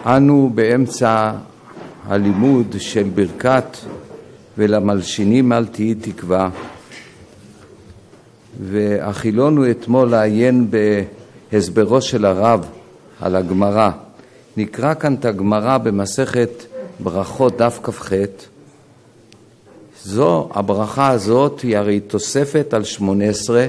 אנו באמצע הלימוד של ברכת ולמלשינים אל תהי תקווה, ואכילונו אתמול לעיין בהסברו של הרב על הגמרא. נקרא כאן את הגמרא במסכת ברכות דף כ"ח. הברכה הזאת היא הרי תוספת על 18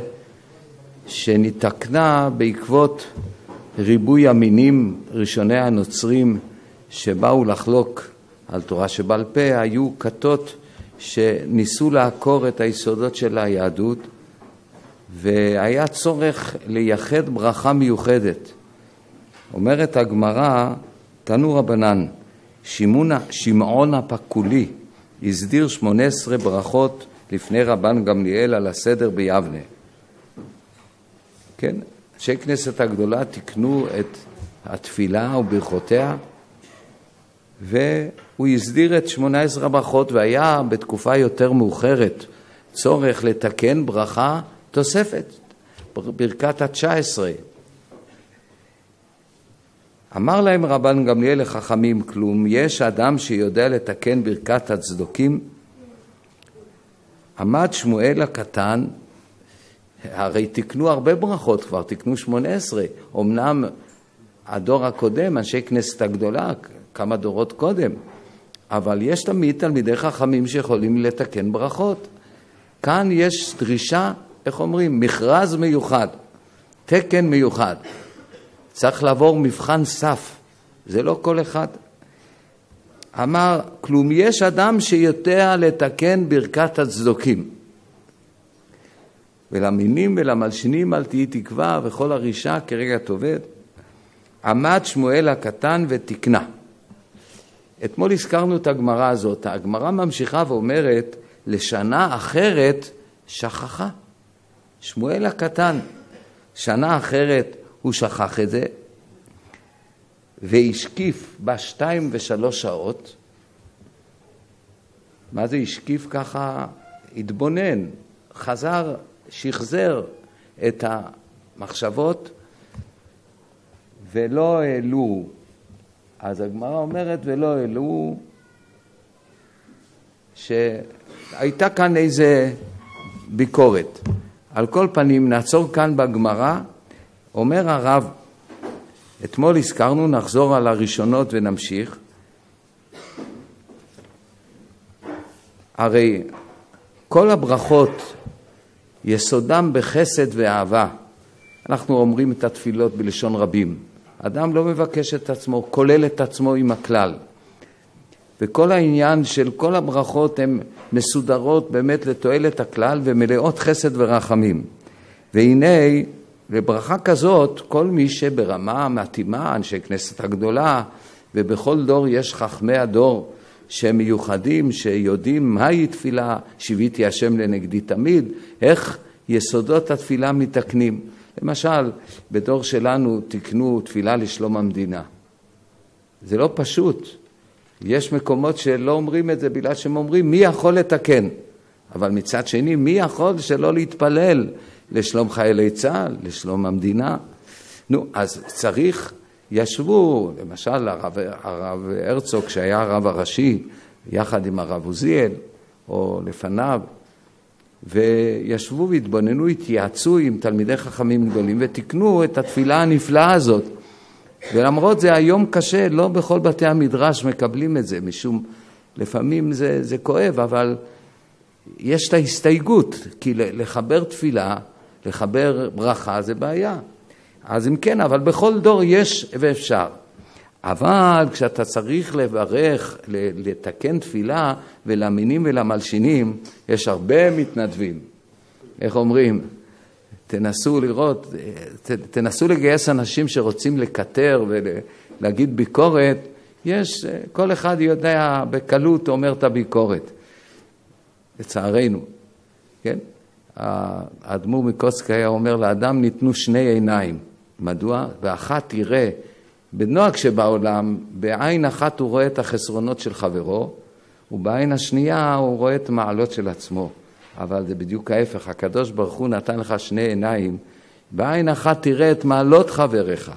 שנתקנה בעקבות ריבוי המינים ראשוני הנוצרים שבאו לחלוק על תורה שבעל פה. היו כתות שניסו לעקור את היסודות של היהדות, והיה צורך לייחד ברכה מיוחדת. אומרת הגמרא, תנו רבנן, שמעון הפקולי הסדיר 18 ברכות לפני רבן גמליאל על הסדר ביבנה. כן, אנשי כנסת הגדולה תקנו את התפילה וברכותיה, והוא הסדיר את 18 הברכות, והיה בתקופה יותר מאוחרת צורך לתקן ברכה תוספת, ברכת ה-19. אמר להם רבן גמליאל לחכמים, כלום יש אדם שיודע לתקן ברכת הצדוקים? עמד שמואל הקטן, הרי תקנו הרבה ברכות כבר, תקנו 18, אמנם הדור הקודם, אנשי כנסת הגדולה, כמה דורות קודם, אבל יש תמיד תלמידי חכמים שיכולים לתקן ברכות. כאן יש דרישה, איך אומרים, מכרז מיוחד, תקן מיוחד. צריך לעבור מבחן סף, זה לא כל אחד. אמר, כלום יש אדם שיודע לתקן ברכת הצדוקים. ולמינים ולמלשינים אל תהי תקווה וכל הרישה כרגע תאבד. עמד שמואל הקטן ותקנה. אתמול הזכרנו את הגמרא הזאת. הגמרא ממשיכה ואומרת, לשנה אחרת שכחה. שמואל הקטן, שנה אחרת הוא שכח את זה, והשקיף ב2 ו3 שעות. מה זה השקיף? ככה התבונן, חזר, שחזר את המחשבות, ולא העלו. אז הגמרא אומרת, ולא העלו, שהייתה כאן איזה ביקורת. על כל פנים, נעצור כאן בגמרא. אומר הרב, אתמול הזכרנו, נחזור על הראשונות ונמשיך. הרי כל הברכות יסודם בחסד ואהבה. אנחנו אומרים את התפילות בלשון רבים. אדם לא מבקש את עצמו, כולל את עצמו עם הכלל. וכל העניין של כל הברכות הן מסודרות באמת לתועלת הכלל ומלאות חסד ורחמים. והנה, לברכה כזאת, כל מי שברמה מתאימה, אנשי כנסת הגדולה, ובכל דור יש חכמי הדור שהם מיוחדים, שיודעים מהי תפילה, שיוויתי השם לנגדי תמיד, איך יסודות התפילה מתקנים. למשל, בדור שלנו תקנו תפילה לשלום המדינה. זה לא פשוט. יש מקומות שלא אומרים את זה בגלל שהם אומרים מי יכול לתקן. אבל מצד שני, מי יכול שלא להתפלל לשלום חיילי צה"ל, לשלום המדינה? נו, אז צריך, ישבו, למשל הרב הרצוג שהיה הרב הראשי, יחד עם הרב עוזיאל, או לפניו, וישבו והתבוננו, התייעצו עם תלמידי חכמים גדולים, ותקנו את התפילה הנפלאה הזאת. ולמרות זה היום קשה, לא בכל בתי המדרש מקבלים את זה, משום לפעמים זה כואב, אבל יש את ההסתייגות, כי לחבר תפילה, לחבר ברכה זה בעיה. אז אם כן, אבל בכל דור יש ואפשר. אבל כשאתה צריך לברך, לתקן תפילה, ולמינים ולמלשינים, יש הרבה מתנדבים. איך אומרים? תנסו לראות, תנסו לגייס אנשים שרוצים לקטר ולהגיד ביקורת. יש, כל אחד יודע בקלות אומר את הביקורת. לצערנו, כן? האדמו"ר מקוצק היה אומר, לאדם ניתנו 2 עיניים. מדוע? באחת תראה, בנוהג שבעולם, בעין אחת הוא רואה את החסרונות של חברו, ובעין השנייה הוא רואה את המעלות של עצמו. אבל זה בדיוק ההפך, הקדוש ברוך הוא נתן לך 2 עיניים, בעין אחת תראה את מעלות חבריך,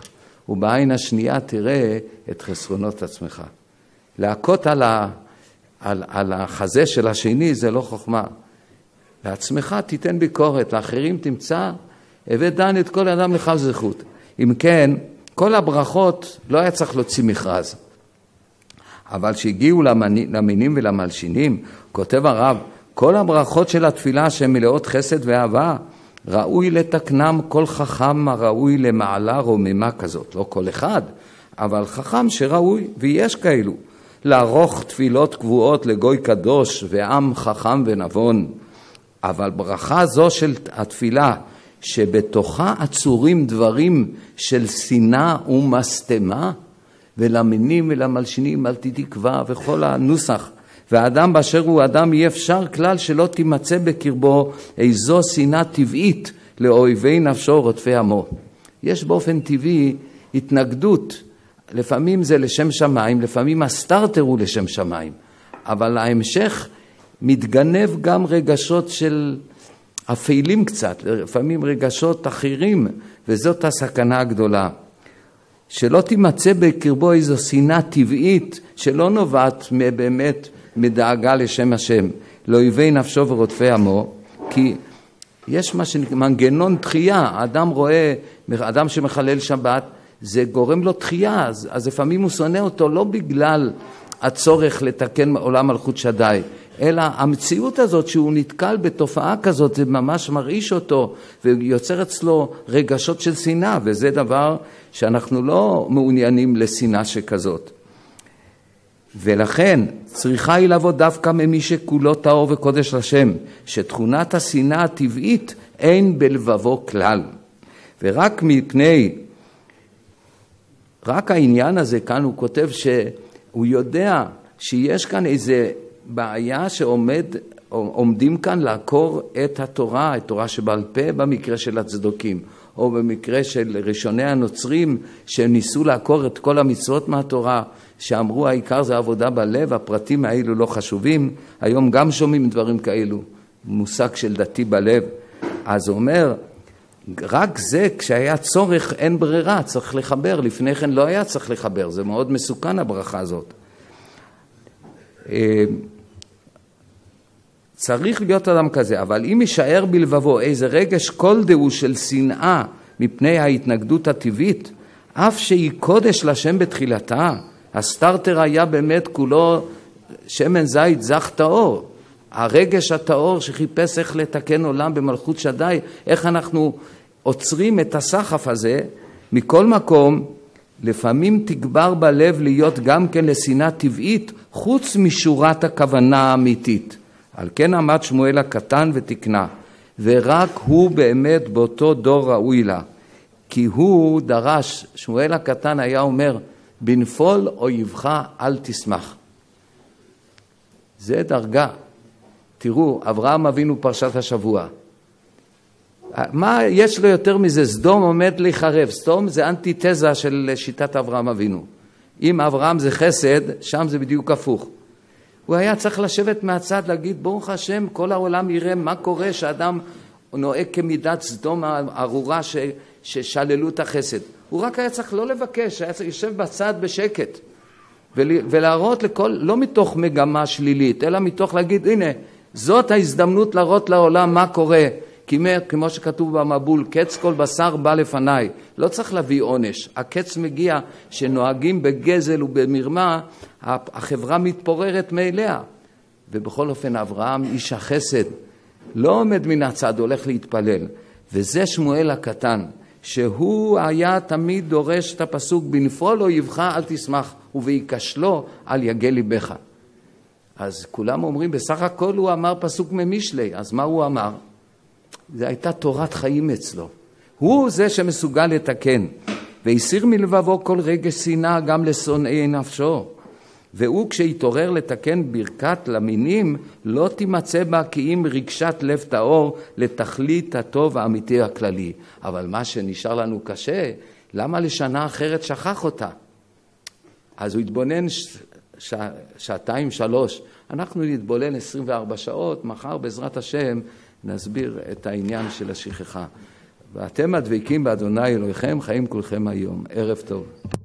ובעין השנייה תראה את חסרונות עצמך. להכות על החזה של השני זה לא חוכמה. לעצמך תיתן ביקורת, לאחרים תמצא, הבאת דן את כל אדם לך זכות. אם כן, כל הברכות לא היה צריך להוציא מכרז. אבל שהגיעו למינים ולמלשינים, כותב הרב, כל הברכות של התפילה שהן מלאות חסד ואהבה, ראוי לתקנם כל חכם הראוי למעלה רוממה כזאת. לא כל אחד, אבל חכם שראוי, ויש כאלו. לערוך תפילות קבועות לגוי קדוש ועם חכם ונבון. אבל ברכה זו של התפילה, שבתוכה עצורים דברים של שנאה ומסתמה, ולמינים ולמלשינים אל תתקווה וכל הנוסח. והאדם באשר הוא אדם אי אפשר כלל שלא תימצא בקרבו איזו שנאה טבעית לאויבי נפשו רודפי עמו. יש באופן טבעי התנגדות, לפעמים זה לשם שמיים, לפעמים הסטארטר הוא לשם שמיים, אבל ההמשך מתגנב גם רגשות של אפלים קצת, לפעמים רגשות אחרים, וזאת הסכנה הגדולה. שלא תימצא בקרבו איזו שנאה טבעית שלא נובעת באמת מדאגה לשם השם, לאויבי נפשו ורודפי עמו, כי יש מה מנגנון תחייה, אדם רואה, אדם שמחלל שבת, זה גורם לו תחייה, אז לפעמים הוא שונא אותו לא בגלל הצורך לתקן עולם מלכות שדי, אלא המציאות הזאת שהוא נתקל בתופעה כזאת, זה ממש מרעיש אותו ויוצר אצלו רגשות של שנאה, וזה דבר שאנחנו לא מעוניינים לשנאה שכזאת. ולכן צריכה היא לבוא דווקא ממי שכולו טהור וקודש לשם, שתכונת השנאה הטבעית אין בלבבו כלל. ורק מפני, רק העניין הזה כאן הוא כותב שהוא יודע שיש כאן איזה בעיה שעומדים כאן לעקור את התורה, את תורה שבעל פה במקרה של הצדוקים, או במקרה של ראשוני הנוצרים שניסו לעקור את כל המצוות מהתורה, שאמרו העיקר זה עבודה בלב, הפרטים האלו לא חשובים. היום גם שומעים דברים כאלו, מושג של דתי בלב. אז הוא אומר, רק זה כשהיה צורך אין ברירה, צריך לחבר, לפני כן לא היה צריך לחבר, זה מאוד מסוכן הברכה הזאת. צריך להיות אדם כזה, אבל אם יישאר בלבבו איזה רגש כל דהו של שנאה מפני ההתנגדות הטבעית, אף שהיא קודש לשם בתחילתה, הסטארטר היה באמת כולו שמן זית זך טהור, הרגש הטהור שחיפש איך לתקן עולם במלכות שדי, איך אנחנו עוצרים את הסחף הזה. מכל מקום, לפעמים תגבר בלב להיות גם כן לשנאה טבעית, חוץ משורת הכוונה האמיתית. על כן עמד שמואל הקטן ותקנה, ורק הוא באמת באותו דור ראוי לה, כי הוא דרש, שמואל הקטן היה אומר, בנפול אויבך אל תשמח. זה דרגה. תראו, אברהם אבינו פרשת השבוע. מה יש לו יותר מזה? סדום עומד להיחרב. סדום זה אנטיתזה של שיטת אברהם אבינו. אם אברהם זה חסד, שם זה בדיוק הפוך. הוא היה צריך לשבת מהצד, להגיד, ברוך השם, כל העולם יראה מה קורה שאדם נוהג כמידת סדום הארורה ששללו את החסד. הוא רק היה צריך לא לבקש, היה צריך לשב בצד בשקט, ולהראות לכל, לא מתוך מגמה שלילית, אלא מתוך להגיד, הנה, זאת ההזדמנות להראות לעולם מה קורה, כמו שכתוב במבול, קץ כל בשר בא לפניי, לא צריך להביא עונש, הקץ מגיע שנוהגים בגזל ובמרמה, החברה מתפוררת מאליה, ובכל אופן אברהם איש החסד, לא עומד מן הצד, הולך להתפלל, וזה שמואל הקטן, שהוא היה תמיד דורש את הפסוק, בנפול אויבך אל תשמח, ובהיכשלו אל יגל ליבך. אז כולם אומרים, בסך הכל הוא אמר פסוק ממשלי, אז מה הוא אמר? זה הייתה תורת חיים אצלו. הוא זה שמסוגל לתקן, והסיר מלבבו כל רגש שנאה גם לשונאי נפשו. והוא כשהתעורר לתקן ברכת למינים, לא תימצא בה כי אם רגשת לב טהור לתכלית הטוב האמיתי הכללי. אבל מה שנשאר לנו קשה, למה לשנה אחרת שכח אותה? אז הוא התבונן שעתיים, 3. אנחנו נתבונן 24 שעות, מחר בעזרת השם נסביר את העניין של השכחה. ואתם הדבקים באדוני אלוהיכם חיים כולכם היום. ערב טוב.